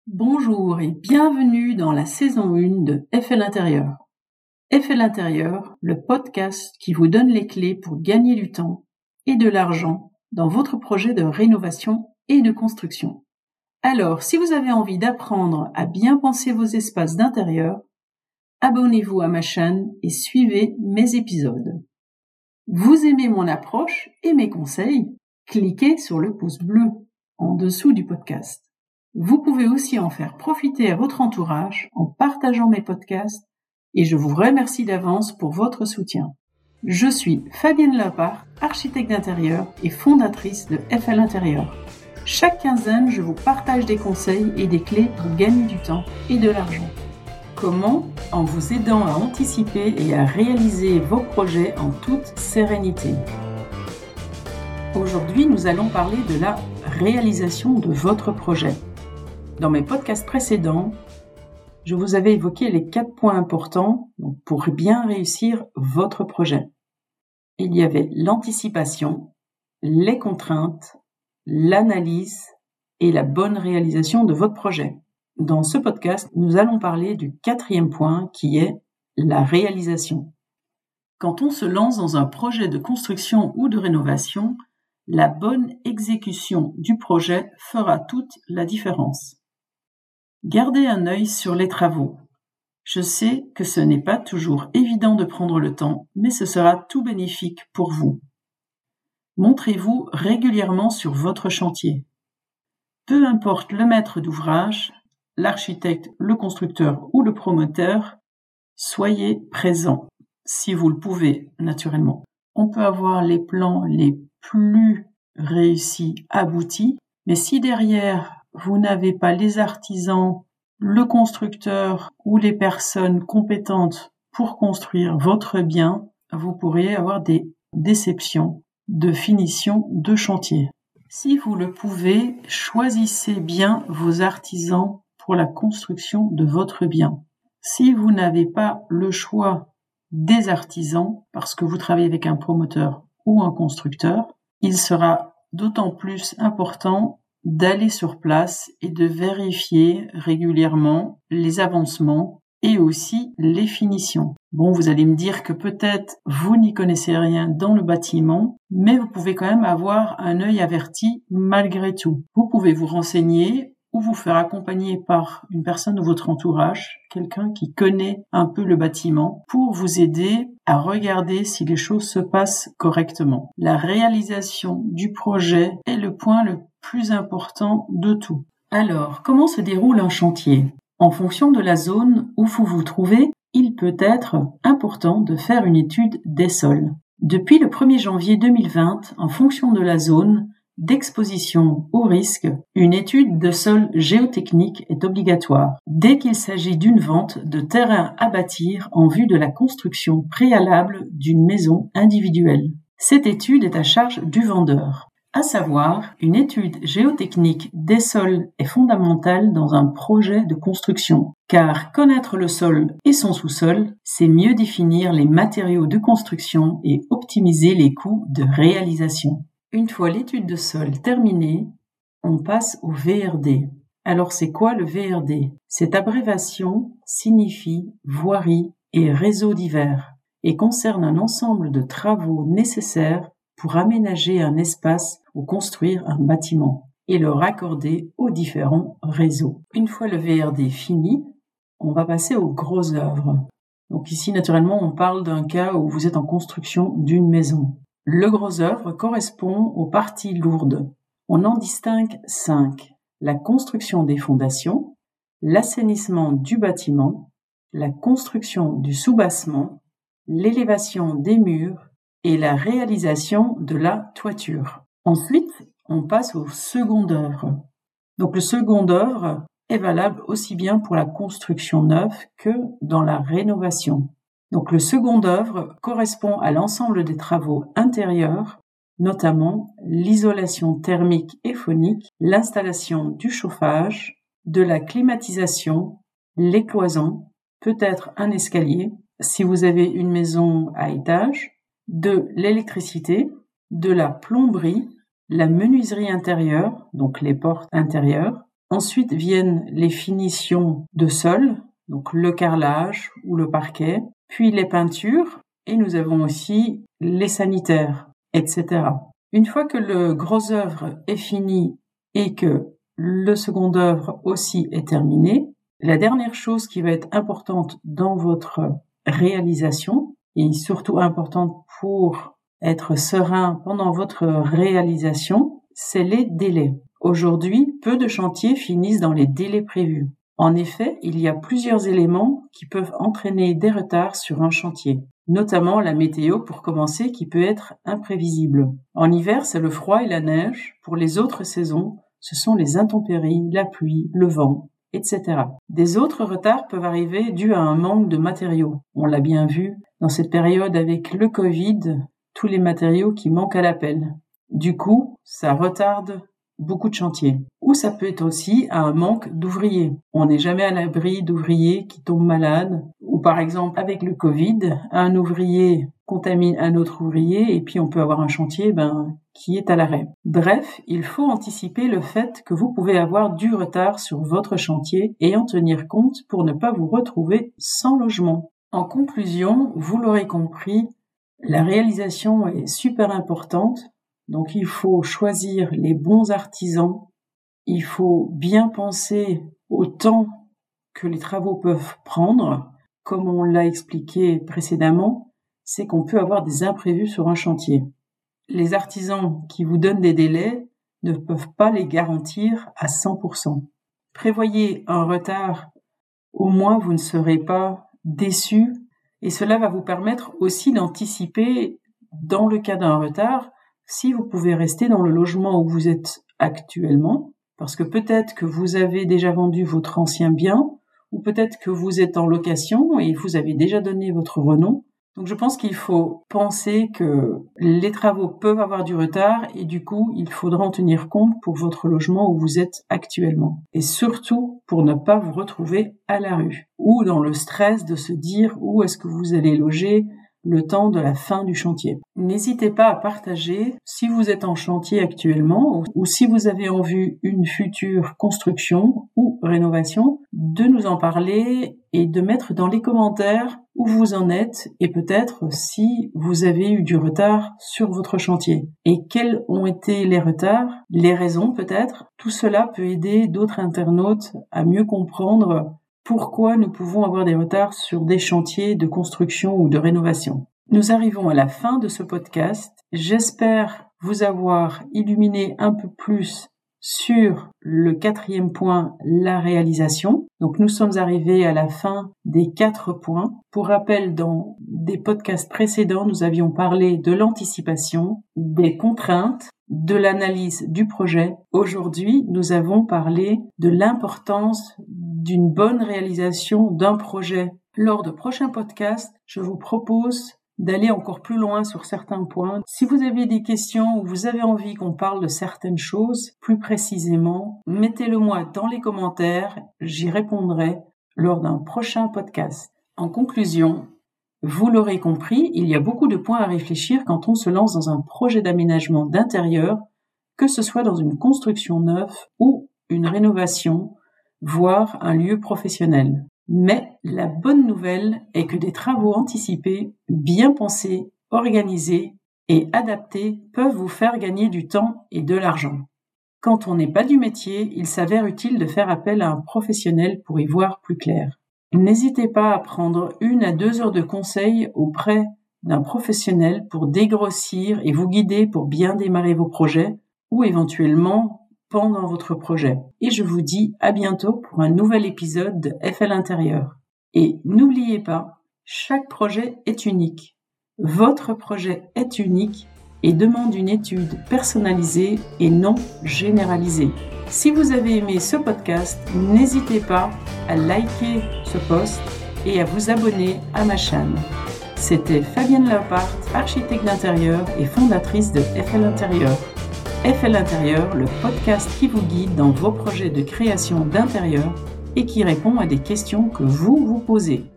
Bonjour et bienvenue dans la saison 1 de FL Intérieur. FL Intérieur, le podcast qui vous donne les clés pour gagner du temps et de l'argent dans votre projet de rénovation et de construction. Alors, si vous avez envie d'apprendre à bien penser vos espaces d'intérieur, abonnez-vous à ma chaîne et suivez mes épisodes. Vous aimez mon approche et mes conseils? Cliquez sur le pouce bleu en dessous du podcast. Vous pouvez aussi en faire profiter à votre entourage en partageant mes podcasts et je vous remercie d'avance pour votre soutien. Je suis Fabienne Lapart, architecte d'intérieur et fondatrice de FL Intérieur. Chaque quinzaine, je vous partage des conseils et des clés pour gagner du temps et de l'argent. Comment? En vous aidant à anticiper et à réaliser vos projets en toute sérénité. Aujourd'hui, nous allons parler de la réalisation de votre projet. Dans mes podcasts précédents, je vous avais évoqué les 4 points importants pour bien réussir votre projet. Il y avait l'anticipation, les contraintes, l'analyse et la bonne réalisation de votre projet. Dans ce podcast, nous allons parler du 4e point qui est la réalisation. Quand on se lance dans un projet de construction ou de rénovation, la bonne exécution du projet fera toute la différence. Gardez un œil sur les travaux. Je sais que ce n'est pas toujours évident de prendre le temps, mais ce sera tout bénéfique pour vous. Montrez-vous régulièrement sur votre chantier. Peu importe le maître d'ouvrage, l'architecte, le constructeur ou le promoteur, soyez présent, si vous le pouvez, naturellement. On peut avoir les plans les plus réussis, aboutis, mais si derrière, vous n'avez pas les artisans, le constructeur ou les personnes compétentes pour construire votre bien, vous pourriez avoir des déceptions de finition de chantier. Si vous le pouvez, choisissez bien vos artisans pour la construction de votre bien. Si vous n'avez pas le choix des artisans, parce que vous travaillez avec un promoteur ou un constructeur, il sera d'autant plus important d'aller sur place et de vérifier régulièrement les avancements et aussi les finitions. Bon, vous allez me dire que peut-être vous n'y connaissez rien dans le bâtiment, mais vous pouvez quand même avoir un œil averti malgré tout. Vous pouvez vous renseigner ou vous faire accompagner par une personne de votre entourage, quelqu'un qui connaît un peu le bâtiment, pour vous aider à regarder si les choses se passent correctement. La réalisation du projet est le point le plus important de tout. Alors, comment se déroule un chantier? En fonction de la zone où vous vous trouvez, il peut être important de faire une étude des sols. Depuis le 1er janvier 2020, en fonction de la zone d'exposition au risque, une étude de sol géotechnique est obligatoire dès qu'il s'agit d'une vente de terrain à bâtir en vue de la construction préalable d'une maison individuelle. Cette étude est à charge du vendeur. À savoir, une étude géotechnique des sols est fondamentale dans un projet de construction, car connaître le sol et son sous-sol, c'est mieux définir les matériaux de construction et optimiser les coûts de réalisation. Une fois l'étude de sol terminée, on passe au VRD. Alors c'est quoi le VRD? Cette abréviation signifie voirie et réseaux divers et concerne un ensemble de travaux nécessaires pour aménager un espace ou construire un bâtiment et le raccorder aux différents réseaux. Une fois le VRD fini, on va passer aux grosses œuvres. Donc ici, naturellement, on parle d'un cas où vous êtes en construction d'une maison. Le gros œuvre correspond aux parties lourdes. On en distingue 5. La construction des fondations, l'assainissement du bâtiment, la construction du soubassement, l'élévation des murs et la réalisation de la toiture. Ensuite, on passe au second œuvre. Donc le second œuvre est valable aussi bien pour la construction neuve que dans la rénovation. Donc le second œuvre correspond à l'ensemble des travaux intérieurs, notamment l'isolation thermique et phonique, l'installation du chauffage, de la climatisation, les cloisons, peut-être un escalier, si vous avez une maison à étage, de l'électricité, de la plomberie, la menuiserie intérieure, donc les portes intérieures, Ensuite viennent les finitions de sol, donc le carrelage ou le parquet, puis les peintures, et nous avons aussi les sanitaires, etc. Une fois que le gros œuvre est fini et que le second œuvre aussi est terminé, la dernière chose qui va être importante dans votre réalisation, et surtout importante pour être serein pendant votre réalisation, c'est les délais. Aujourd'hui, peu de chantiers finissent dans les délais prévus. En effet, il y a plusieurs éléments qui peuvent entraîner des retards sur un chantier, notamment la météo pour commencer qui peut être imprévisible. En hiver, c'est le froid et la neige. Pour les autres saisons, ce sont les intempéries, la pluie, le vent, etc. Des autres retards peuvent arriver dus à un manque de matériaux. On l'a bien vu dans cette période avec le Covid, tous les matériaux qui manquent à l'appel. Du coup, ça retarde beaucoup de chantiers. Ou ça peut être aussi un manque d'ouvriers. On n'est jamais à l'abri d'ouvriers qui tombent malades. Ou par exemple, avec le Covid, un ouvrier contamine un autre ouvrier et puis on peut avoir un chantier qui est à l'arrêt. Bref, il faut anticiper le fait que vous pouvez avoir du retard sur votre chantier et en tenir compte pour ne pas vous retrouver sans logement. En conclusion, vous l'aurez compris, la réalisation est super importante. Donc il faut choisir les bons artisans, il faut bien penser au temps que les travaux peuvent prendre. Comme on l'a expliqué précédemment, c'est qu'on peut avoir des imprévus sur un chantier. Les artisans qui vous donnent des délais ne peuvent pas les garantir à 100%. Prévoyez un retard, au moins vous ne serez pas déçus et cela va vous permettre aussi d'anticiper dans le cas d'un retard si vous pouvez rester dans le logement où vous êtes actuellement, parce que peut-être que vous avez déjà vendu votre ancien bien, ou peut-être que vous êtes en location et vous avez déjà donné votre renom. Donc je pense qu'il faut penser que les travaux peuvent avoir du retard et du coup, il faudra en tenir compte pour votre logement où vous êtes actuellement. Et surtout, pour ne pas vous retrouver à la rue, ou dans le stress de se dire où est-ce que vous allez loger le temps de la fin du chantier. N'hésitez pas à partager si vous êtes en chantier actuellement ou si vous avez en vue une future construction ou rénovation, de nous en parler et de mettre dans les commentaires où vous en êtes et peut-être si vous avez eu du retard sur votre chantier. Et quels ont été les retards, les raisons peut-être. Tout cela peut aider d'autres internautes à mieux comprendre pourquoi nous pouvons avoir des retards sur des chantiers de construction ou de rénovation. Nous arrivons à la fin de ce podcast. J'espère vous avoir illuminé un peu plus sur le 4e point, la réalisation. Donc nous sommes arrivés à la fin des 4 points. Pour rappel, dans des podcasts précédents, nous avions parlé de l'anticipation, des contraintes, de l'analyse du projet. Aujourd'hui, nous avons parlé de l'importance d'une bonne réalisation d'un projet. Lors de prochains podcasts, je vous propose d'aller encore plus loin sur certains points. Si vous avez des questions ou vous avez envie qu'on parle de certaines choses plus précisément, mettez-le moi dans les commentaires, j'y répondrai lors d'un prochain podcast. En conclusion, vous l'aurez compris, il y a beaucoup de points à réfléchir quand on se lance dans un projet d'aménagement d'intérieur, que ce soit dans une construction neuve ou une rénovation, voire un lieu professionnel. Mais la bonne nouvelle est que des travaux anticipés, bien pensés, organisés et adaptés peuvent vous faire gagner du temps et de l'argent. Quand on n'est pas du métier, il s'avère utile de faire appel à un professionnel pour y voir plus clair. N'hésitez pas à prendre 1 à 2 heures de conseil auprès d'un professionnel pour dégrossir et vous guider pour bien démarrer vos projets ou éventuellement pendant votre projet. Et je vous dis à bientôt pour un nouvel épisode de FL Intérieur. Et n'oubliez pas, chaque projet est unique. Votre projet est unique et demande une étude personnalisée et non généralisée. Si vous avez aimé ce podcast, n'hésitez pas à liker ce post et à vous abonner à ma chaîne. C'était Fabienne Leopart, architecte d'intérieur et fondatrice de FL Intérieur. FL Intérieur, le podcast qui vous guide dans vos projets de création d'intérieur et qui répond à des questions que vous vous posez.